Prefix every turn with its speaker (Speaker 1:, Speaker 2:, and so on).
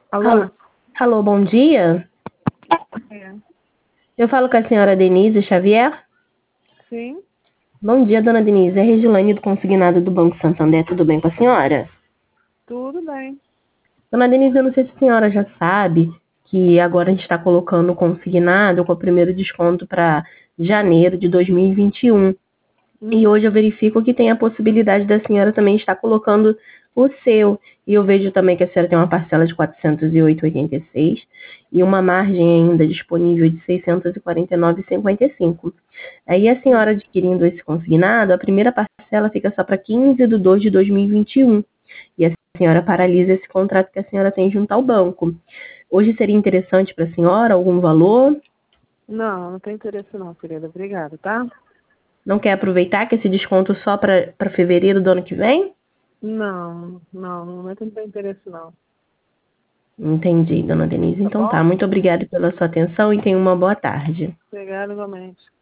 Speaker 1: Alô?
Speaker 2: Alô, alô, bom dia.
Speaker 1: É.
Speaker 2: Eu falo com a senhora Denise Xavier.
Speaker 1: Sim,
Speaker 2: Bom dia, dona Denise. É Regilane do Consignado do Banco Santander. Tudo bem com a senhora?
Speaker 1: tudo bem.
Speaker 2: Dona Denise, eu não sei se a senhora já sabe que agora a gente está colocando o consignado com o primeiro desconto para janeiro de 2021. E
Speaker 1: Uhum.
Speaker 2: hoje eu verifico que tem a possibilidade da senhora também estar colocando o seu. E eu vejo também que a senhora tem uma parcela de 408,86 e uma margem ainda disponível de 649,55. Aí a senhora adquirindo esse consignado, a primeira parcela fica só para 15 de 2 de 2021. E a senhora paralisa esse contrato que a senhora tem junto ao banco. Hoje seria interessante para a senhora algum valor?
Speaker 1: Não, não tem interesse não, querida. Obrigada, tá?
Speaker 2: Não quer aproveitar que esse desconto só para fevereiro do ano que vem?
Speaker 1: Não, não, no momento não tem interesse não.
Speaker 2: Entendi, dona Denise.
Speaker 1: Tá
Speaker 2: Então tá,
Speaker 1: bom?
Speaker 2: muito obrigada pela sua atenção e tenha uma boa tarde.
Speaker 1: Obrigada igualmente.